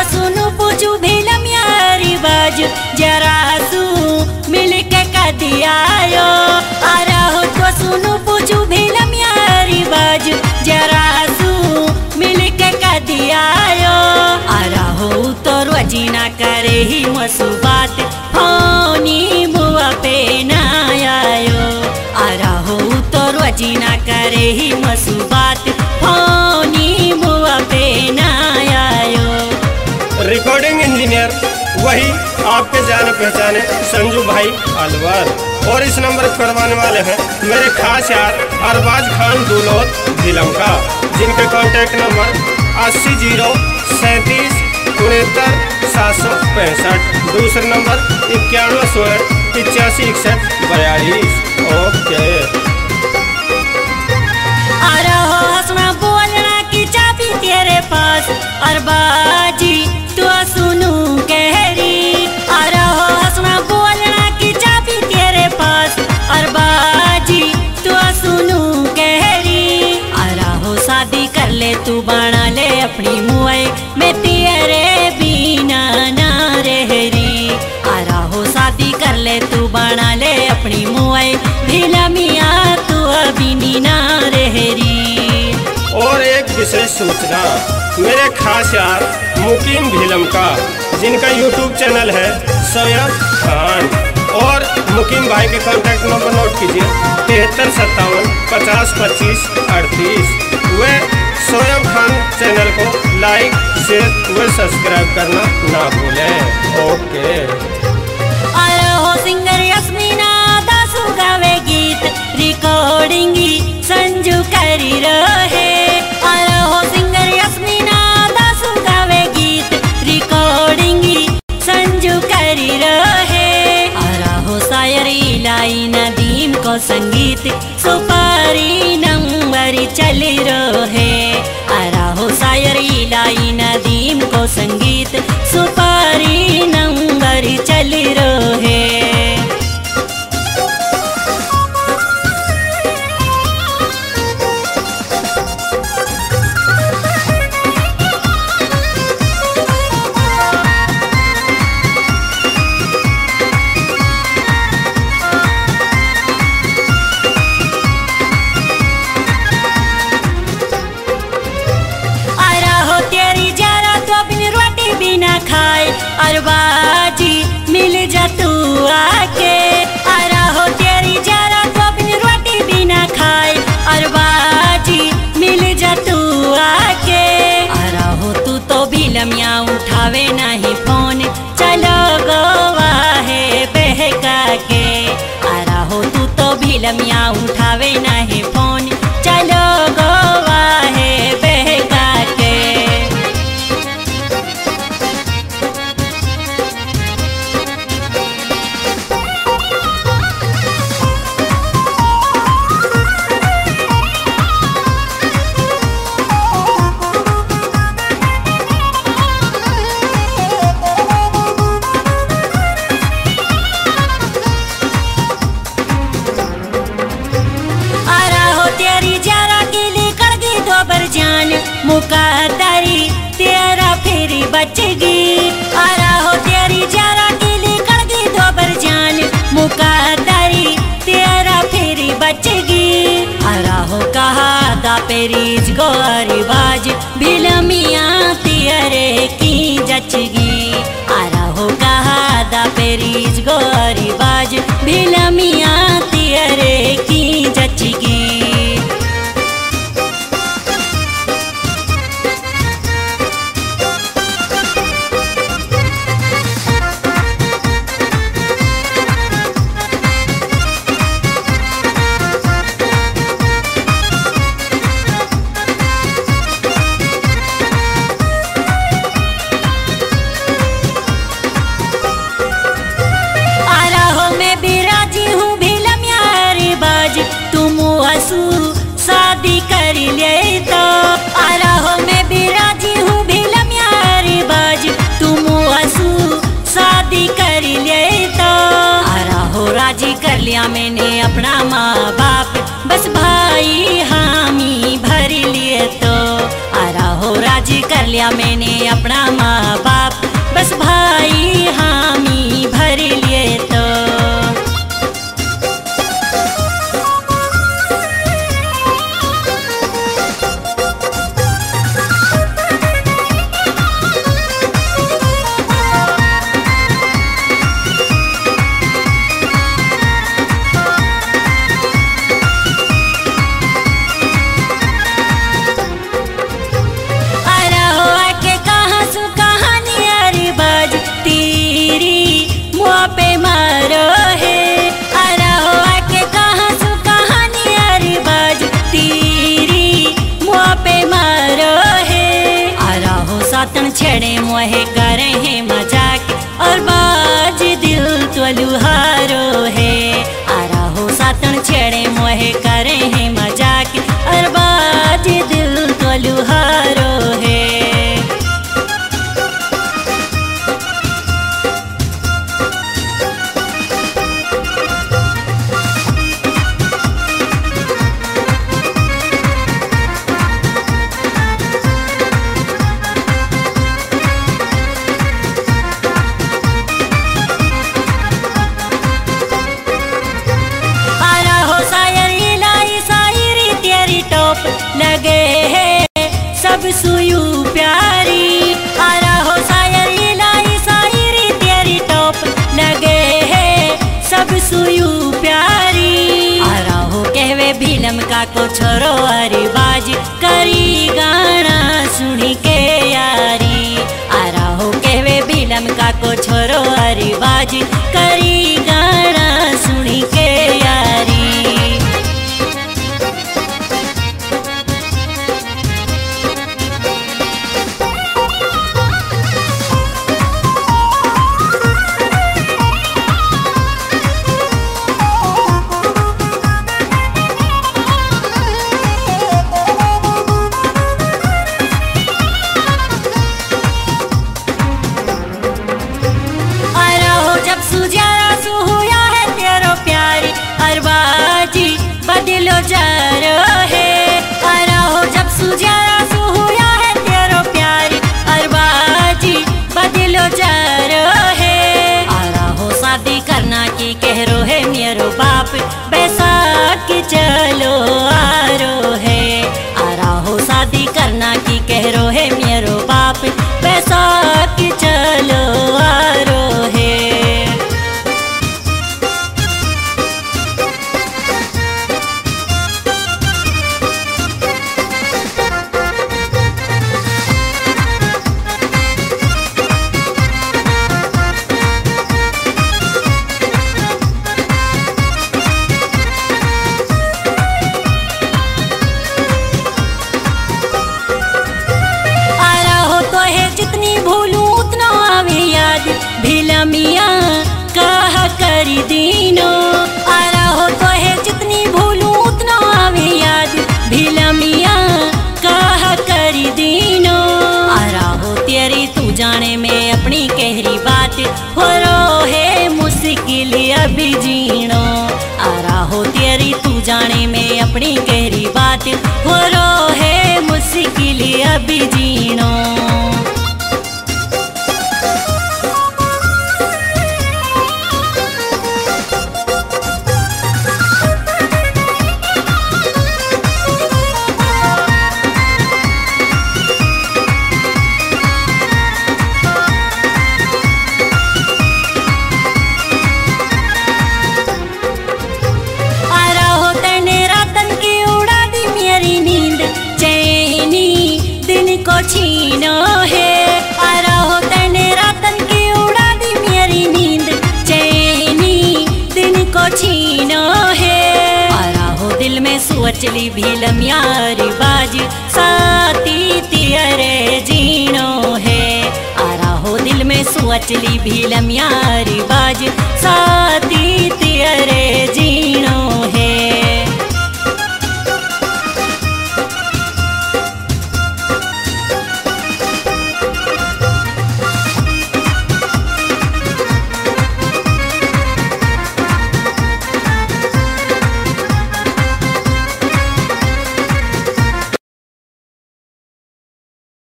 सुनु पूछू भीलम यारी बाज जरा सू मिल के कदियायो आरा हो तो सुनु पूछू भीलम यारी बाज जरा सू मिल के कदियायो आरा हो तो रोजीना करे ही मसुबात फोनी बुआ पे ना आयो आरा हो तो रोजीना करे ही मसुबात फोनी बुआ पे ना आयो। रिकॉर्डिंग इंजीनियर वही आपके जाने पहचाने संजू भाई अलवर और इस नंबर करवाने वाले हैं मेरे खास यार अरबाज खान दुलौत भीलम का, जिनके कॉन्टैक्ट नंबर 80 037 765, दूसरा नंबर 91 16 85 61 42। ओके हंसना बोलना की चाबी तेरे पास अरबाजी तो सुनू कहरी हंसना बोलना की चाबी तेरे पास अरबाजी तो सुनू कहरी हो शादी कर ले तू बना ले अपनी मुए मैं तेरे बिना ना रहरी हो शादी कर ले तू बना ले अपनी मुए भीलमिया तू अभी ना रहरी। और एक विशेष सूचना मेरे खास यार मुकीम भीलम का, जिनका यूट्यूब चैनल है सोयब खान, और मुकीम भाई के कॉन्टैक्ट नंबर नोट कीजिए 73 57 50 25 38। वे सोयब खान चैनल को लाइक शेयर व सब्सक्राइब करना ना भूलें। ओके हो सिंगर यस्मीना दासू गावे गीत रिकॉर्डिंग संजू करी रहे हो सिंगर यस्मीना दासू गावे गीत रिकॉर्डिंग संजू करी रहे हो शायरी लाई नदीम को संगीत सुपारी नंबर चल रहे हो शायरी लाई नदीम को संगीत सुपारी नंबर चल रहे। अरबाजी मिल जा तू आके हो तेरी जरा तो अपनी रोटी बिना खाए अरबाजी मिल जा तू आके हो तू तो भीलमिया उठावे नहीं फोन चलो गोवा है बहका के हो तू तो भीलमिया उठावे नहीं फोन चलो गोवा है बहका के। मुकादरी तेरा फिर बचगी हो तेरी जरा के लिए कड़गी दोबर जान मुकादरी तेरा फिर बचगी हो कहा दा पेरीज गोरी बाज भीलमिया तेरे की जचगी हो कहा दा पेरीज गोरी बाज भीलमिया तेरे की जचगी। शादी कर ले तो हो मैं भी राजी हूँ भीलम यारी बाज तुम हंसू शादी कर ले तो हो राजी कर लिया मैंने अपना माँ बाप बस भाई हामी भर लिए तो हो राजी कर लिया मैंने अपना माँ बाप सातन छेड़े मोहे करे हैं मजाक और बाज दिल तो लुहारो है। आरा हो सातन छेड़े मोहे करे हैं मजाक और बाज दिल तो लुहारो है। लगे है सब सुयू प्यारी। आरा हो शायरी लाई शायरी तेरी टॉप लगे है सब सुयू प्यारी। आरा हो कहवे भीलम का को छोरो अरे बाज करी गाना सुनी के यारी। आरा हो कहवे भीलम का को छोरो अरे बाज करी गाना सुनी के यारी। बदलो जा रो है। आरा हो जब सुजारा सु हुआ है तेरो प्यार अरबाजी बदलो जा रो है। आरा हो शादी करना की कह रो है मेरो बाप बैसाख चलो आरो है। आरा हो शादी करना की कह रो है मेरो बाप बैसाख चलो आरो है। भीलमिया कहा करी दीनो। आरा हो तो है जितनी भूलूं उतना आवे याद भीलमिया कहा करी दीनो। आरा हो तेरी तू जाने में अपनी गहरी बात हो रो है मुश्किल अभी जीनो। आरा हो तेरी तू जाने में अपनी गहरी बात हो रो है मुश्किल अभी जीनो। छीनो है। आरा हो तने रातन की उड़ा दी मेरी नींद चैनी दिन को छीनो है। आरा हो दिल में सोचली भीलम यारी बाज साथी तेरे जीनो है। आरा हो दिल में सोचली भीलम यारी बाज साथी तेरे